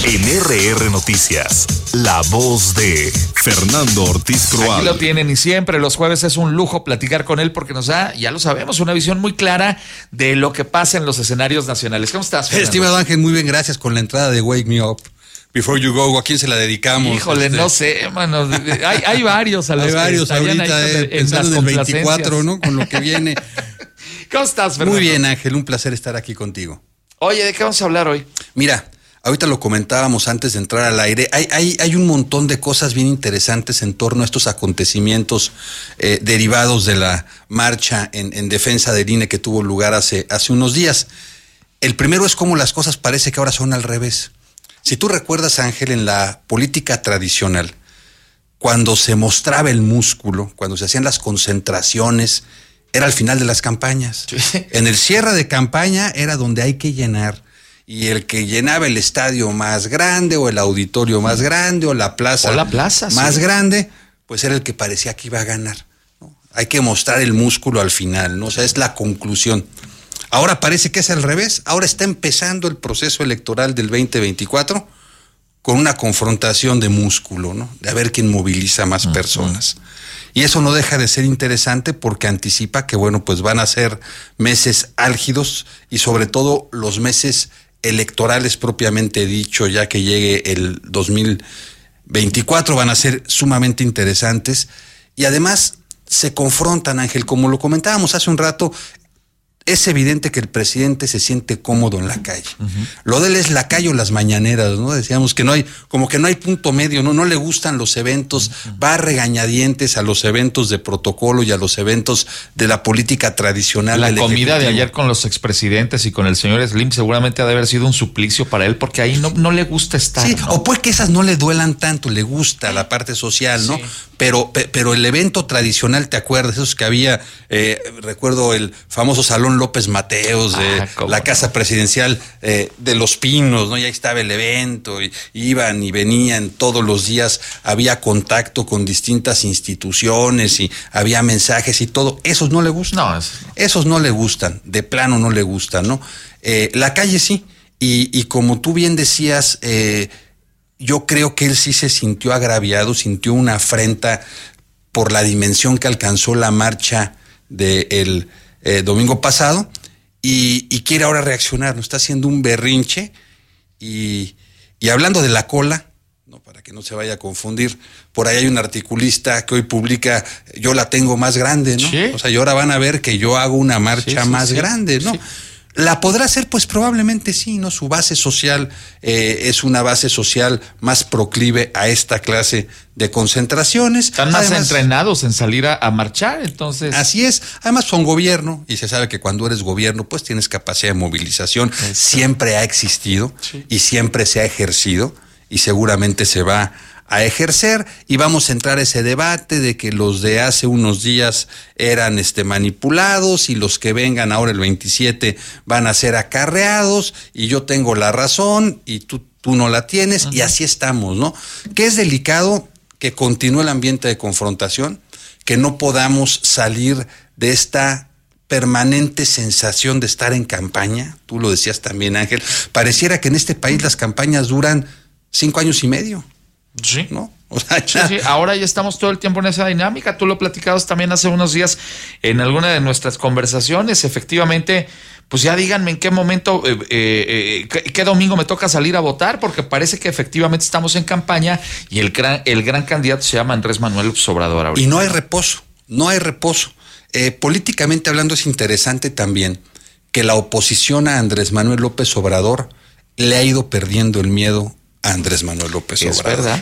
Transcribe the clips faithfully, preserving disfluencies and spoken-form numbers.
En R R Noticias, la voz de Fernando Ortiz Croal. Aquí lo tienen y siempre los jueves es un lujo platicar con él porque nos da, ya lo sabemos, una visión muy clara de lo que pasa en los escenarios nacionales. ¿Cómo estás, Fernando? Estimado Ángel, muy bien, gracias con la entrada de Wake Me Up. Before You Go, ¿a quién se la dedicamos? Híjole, este... no sé, mano. Hay, hay varios a los Hay varios ahorita, ahí eh, en pensando en el veinticuatro, ¿no? Con lo que viene. ¿Cómo estás, Fernando? Muy bien, Ángel, un placer estar aquí contigo. Oye, ¿de qué vamos a hablar hoy? Mira, ahorita lo comentábamos antes de entrar al aire. Hay, hay, hay un montón de cosas bien interesantes en torno a estos acontecimientos eh, derivados de la marcha en, en defensa del I N E que tuvo lugar hace, hace unos días. El primero es cómo las cosas parece que ahora son al revés. Si tú recuerdas, Ángel, en la política tradicional, cuando se mostraba el músculo, cuando se hacían las concentraciones, era al final de las campañas. Sí. En el cierre de campaña era donde hay que llenar. Y el que llenaba el estadio más grande, o el auditorio más grande, o la plaza, o la plaza más sí. grande, pues era el que parecía que iba a ganar, ¿no? Hay que mostrar el músculo al final, ¿no? O sea, es la conclusión. Ahora parece que es al revés. Ahora está empezando el proceso electoral del veinte veinticuatro con una confrontación de músculo, ¿no? De a ver quién moviliza más uh-huh. personas. Y eso no deja de ser interesante porque anticipa que, bueno, pues van a ser meses álgidos y sobre todo los meses electorales propiamente dicho, ya que llegue el dos mil veinticuatro, van a ser sumamente interesantes. Y además se confrontan, Ángel, como lo comentábamos hace un rato. Es evidente que el presidente se siente cómodo en la calle. Uh-huh. Lo de él es la calle o las mañaneras, ¿no? Decíamos que no hay, como que no hay punto medio, ¿no? No le gustan los eventos, uh-huh. va a regañadientes a los eventos de protocolo y a los eventos de la política tradicional. La comida ejecutivo. De ayer con los expresidentes y con el señor Slim seguramente ha de haber sido un suplicio para él porque ahí no, no le gusta estar. Sí, ¿no? O puede que esas no le duelan tanto, le gusta la parte social, ¿no? Sí. Pero, pero el evento tradicional, ¿te acuerdas? Esos que había, eh, recuerdo el famoso Salón López Mateos, de ah, la Casa Presidencial eh, de Los Pinos, ¿no? Ya estaba el evento, y iban y venían todos los días, había contacto con distintas instituciones y había mensajes y todo. Esos no le gustan. No, es... Esos no le gustan, de plano no le gustan, ¿no? Eh, la calle sí, y, y como tú bien decías, eh, yo creo que él sí se sintió agraviado, sintió una afrenta por la dimensión que alcanzó la marcha del eh, domingo pasado y, y quiere ahora reaccionar, ¿no? Está haciendo un berrinche y, y hablando de la cola, no, para que no se vaya a confundir, por ahí hay un articulista que hoy publica, yo la tengo más grande, ¿no? ¿Sí? O sea, y ahora van a ver que yo hago una marcha sí, sí, más sí, grande, ¿no? Sí. ¿La podrá hacer? Pues probablemente sí, ¿no? Su base social eh, es una base social más proclive a esta clase de concentraciones. Están más además, entrenados en salir a, a marchar, entonces. Así es. Además son gobierno y se sabe que cuando eres gobierno pues tienes capacidad de movilización. Eso. Siempre ha existido sí. y siempre se ha ejercido y seguramente se va a ejercer, y vamos a entrar a ese debate de que los de hace unos días eran este manipulados y los que vengan ahora el veintisiete van a ser acarreados y yo tengo la razón y tú, tú no la tienes. Uh-huh. Y así estamos, ¿no? Que es delicado que continúe el ambiente de confrontación, que no podamos salir de esta permanente sensación de estar en campaña. Tú lo decías también, Ángel, pareciera que en este país las campañas duran cinco años y medio. Sí, ¿no? O sea, sí, sí, ahora ya estamos todo el tiempo en esa dinámica. Tú lo platicabas también hace unos días en alguna de nuestras conversaciones. Efectivamente, pues ya díganme en qué momento, eh, eh, qué, qué domingo me toca salir a votar, porque parece que efectivamente estamos en campaña y el gran, el gran candidato se llama Andrés Manuel López Obrador ahorita. Y no hay reposo, no hay reposo. Eh, políticamente hablando es interesante también que la oposición a Andrés Manuel López Obrador le ha ido perdiendo el miedo a Andrés Manuel López Obrador. Es verdad.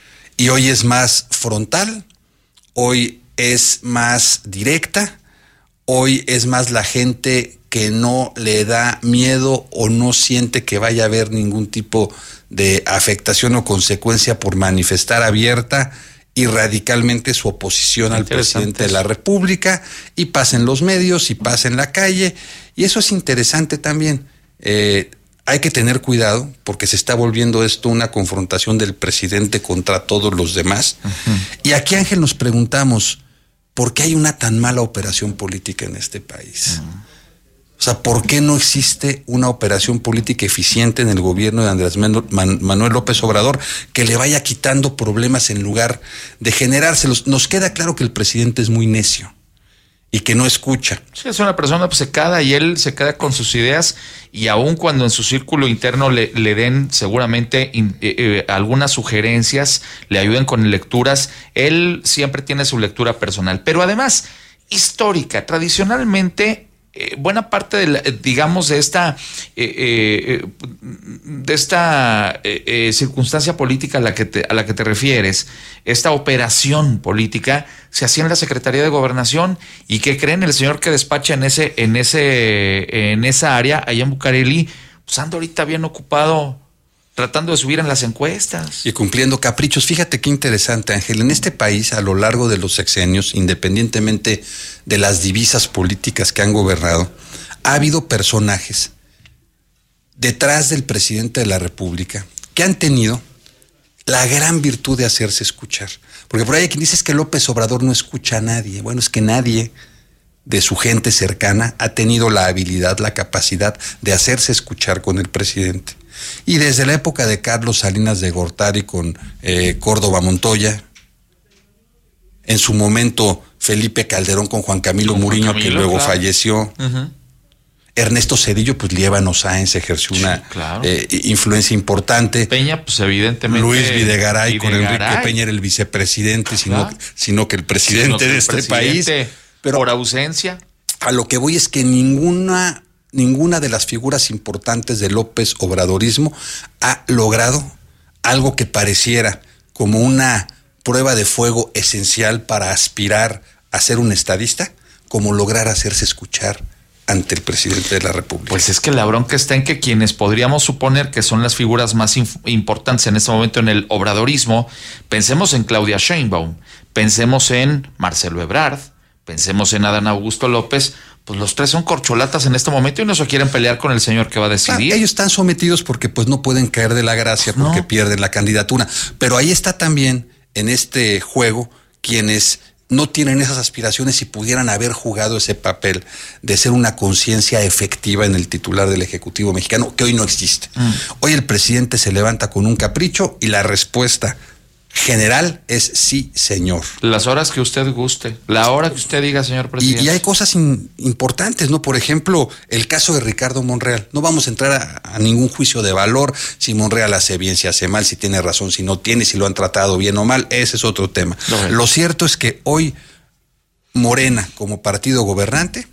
Y hoy es más frontal, hoy es más directa, hoy es más la gente que no le da miedo o no siente que vaya a haber ningún tipo de afectación o consecuencia por manifestar abierta y radicalmente su oposición al presidente de la República, y pasa en los medios y pasa en la calle, y eso es interesante también. Eh, Hay que tener cuidado porque se está volviendo esto una confrontación del presidente contra todos los demás. Uh-huh. Y aquí, Ángel, nos preguntamos, ¿por qué hay una tan mala operación política en este país? Uh-huh. O sea, ¿por qué no existe una operación política eficiente en el gobierno de Andrés Manuel López Obrador que le vaya quitando problemas en lugar de generárselos? Nos queda claro que el presidente es muy necio y que no escucha. Sí, es una persona obcecada y él se queda con sus ideas, y aun cuando en su círculo interno le, le den seguramente in, eh, eh, algunas sugerencias, le ayuden con lecturas, él siempre tiene su lectura personal. Pero además, histórica, tradicionalmente, eh, buena parte de la, digamos de esta eh, eh, de esta eh, eh, circunstancia política a la que te, a la que te refieres, esta operación política se hacía en la Secretaría de Gobernación. ¿Y qué creen? El señor que despacha en ese en ese en esa área allá en Bucareli, pues anda ahorita bien ocupado tratando de subir en las encuestas. Y cumpliendo caprichos. Fíjate qué interesante, Ángel. En este país, a lo largo de los sexenios, independientemente de las divisas políticas que han gobernado, ha habido personajes detrás del presidente de la República que han tenido la gran virtud de hacerse escuchar. Porque por ahí hay quien dice que López Obrador no escucha a nadie. Bueno, es que nadie de su gente cercana ha tenido la habilidad, la capacidad de hacerse escuchar con el presidente. Y desde la época de Carlos Salinas de Gortari con eh, Córdoba Montoya, en su momento Felipe Calderón con Juan Camilo Muriño, Camilo, que luego claro. falleció, uh-huh. Ernesto Zedillo, pues Líbano Sáenz ejerció una sí, claro. eh, influencia importante. Peña, pues evidentemente. Luis Videgaray, Videgaray. con Enrique Peña era el vicepresidente, sino, claro. sino que el presidente sino que de el este presidente, país. Pero por ausencia. A lo que voy es que ninguna... Ninguna de las figuras importantes del López Obradorismo ha logrado algo que pareciera como una prueba de fuego esencial para aspirar a ser un estadista, como lograr hacerse escuchar ante el presidente de la República. Pues es que la bronca está en que quienes podríamos suponer que son las figuras más inf- importantes en este momento en el obradorismo, pensemos en Claudia Sheinbaum, pensemos en Marcelo Ebrard, pensemos en Adán Augusto López. Pues los tres son corcholatas en este momento y no se quieren pelear con el señor que va a decidir. Ah, ellos están sometidos porque pues no pueden caer de la gracia, porque no. pierden la candidatura. Pero ahí está también en este juego quienes no tienen esas aspiraciones y pudieran haber jugado ese papel de ser una conciencia efectiva en el titular del Ejecutivo mexicano, que hoy no existe. Mm. Hoy el presidente se levanta con un capricho y la respuesta general es sí, señor. Las horas que usted guste, la hora que usted diga, señor presidente. Y, y hay cosas in, importantes, ¿no? Por ejemplo, el caso de Ricardo Monreal. No vamos a entrar a, a ningún juicio de valor, si Monreal hace bien, si hace mal, si tiene razón, si no tiene, si lo han tratado bien o mal. Ese es otro tema. No, lo cierto es que hoy Morena, como partido gobernante,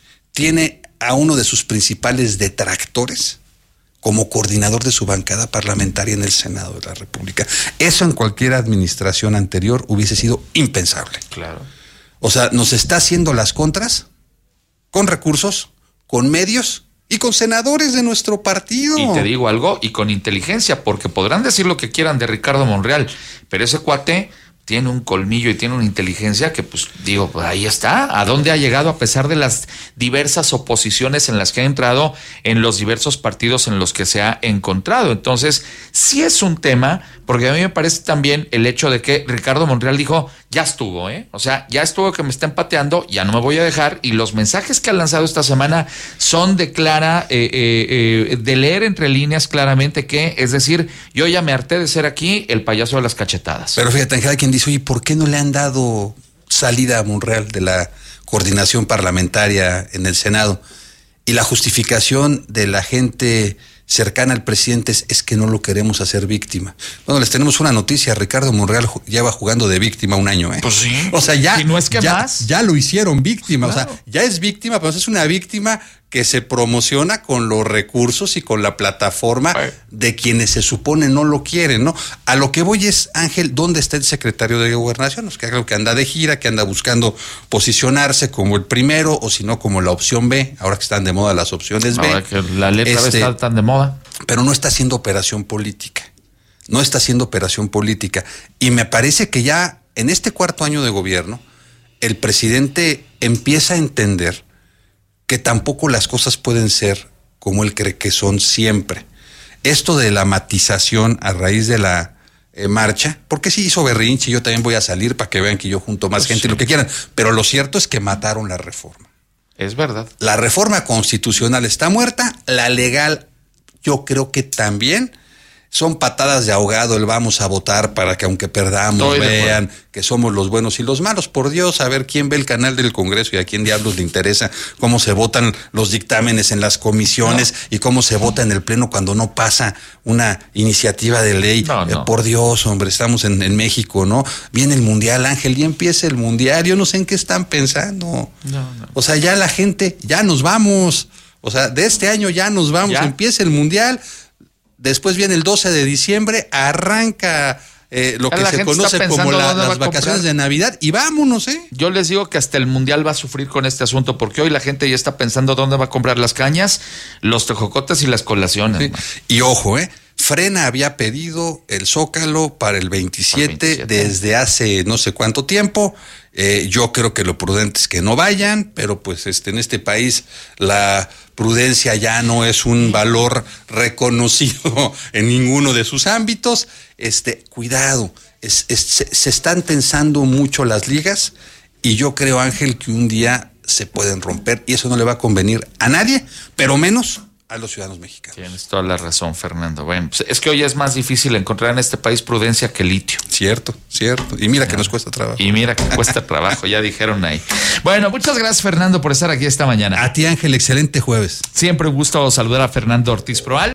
tiene a uno de sus principales detractores como coordinador de su bancada parlamentaria en el Senado de la República. Eso en cualquier administración anterior hubiese sido impensable. Claro. O sea, nos está haciendo las contras con recursos, con medios y con senadores de nuestro partido. Y te digo algo, y con inteligencia, porque podrán decir lo que quieran de Ricardo Monreal, pero ese cuate tiene un colmillo y tiene una inteligencia que, pues, digo, pues ahí está. ¿A dónde ha llegado a pesar de las diversas oposiciones en las que ha entrado en los diversos partidos en los que se ha encontrado? Entonces, sí es un tema, porque a mí me parece también el hecho de que Ricardo Monreal dijo, ya estuvo, ¿eh? O sea, ya estuvo que me estén pateando, ya no me voy a dejar. Y los mensajes que ha lanzado esta semana son de clara, eh, eh, eh, de leer entre líneas claramente que, es decir, yo ya me harté de ser aquí el payaso de las cachetadas. Pero fíjate, Ángel, hay quien dice, oye, ¿por qué no le han dado salida a Monreal de la coordinación parlamentaria en el Senado? Y la justificación de la gente cercana al presidente es, es que no lo queremos hacer víctima. Bueno, les tenemos una noticia, Ricardo Monreal lleva jugando de víctima un año, ¿eh? Pues sí. O sea, ya, ¿Y no es que ya, más? ya lo hicieron víctima, claro. O sea, ya es víctima, pero es una víctima que se promociona con los recursos y con la plataforma Ay. de quienes se supone no lo quieren, ¿no? A lo que voy es, Ángel, ¿dónde está el secretario de Gobernación? Es que creo que anda de gira, que anda buscando posicionarse como el primero, o si no, como la opción B, ahora que están de moda las opciones B. Ahora que la letra este, B está tan de moda. Pero no está haciendo operación política. No está haciendo operación política. Y me parece que ya en este cuarto año de gobierno, el presidente empieza a entender que tampoco las cosas pueden ser como él cree que son siempre. Esto de la matización a raíz de la eh, marcha, porque sí hizo berrinche, yo también voy a salir para que vean que yo junto más pues gente, sí. lo que quieran, pero lo cierto es que mataron la reforma. Es verdad. La reforma constitucional está muerta, la legal yo creo que también. Son patadas de ahogado el vamos a votar para que aunque perdamos Estoy vean que somos los buenos y los malos. Por Dios, a ver quién ve el canal del Congreso y a quién diablos le interesa cómo se votan los dictámenes en las comisiones no. y cómo se vota en el Pleno cuando no pasa una iniciativa de ley. No, no. Eh, por Dios, hombre, estamos en, en México, ¿no? Viene el Mundial, Ángel, y empieza el Mundial. Yo no sé en qué están pensando. No, no. O sea, ya la gente, ya nos vamos. O sea, de este año ya nos vamos. ¿Ya? Empieza el Mundial. Después viene el doce de diciembre, arranca eh, lo que se conoce como la, las vacaciones de Navidad y vámonos, ¿eh? Yo les digo que hasta el Mundial va a sufrir con este asunto porque hoy la gente ya está pensando dónde va a comprar las cañas, los tejocotes y las colaciones. Sí. Y ojo, ¿eh? Frena había pedido el Zócalo para el veintisiete, veintisiete desde hace no sé cuánto tiempo. Eh, yo creo que lo prudente es que no vayan, pero pues este en este país la prudencia ya no es un valor reconocido en ninguno de sus ámbitos. Este, cuidado, es, es, se, se están tensando mucho las ligas y yo creo, Ángel, que un día se pueden romper y eso no le va a convenir a nadie, pero menos a los ciudadanos mexicanos. Tienes toda la razón, Fernando. Bueno, pues es que hoy es más difícil encontrar en este país prudencia que litio. Cierto, cierto. Y mira que nos cuesta trabajo. Y mira que cuesta trabajo, ya dijeron ahí. Bueno, muchas gracias, Fernando, por estar aquí esta mañana. A ti, Ángel, excelente jueves. Siempre un gusto saludar a Fernando Ortiz Proal.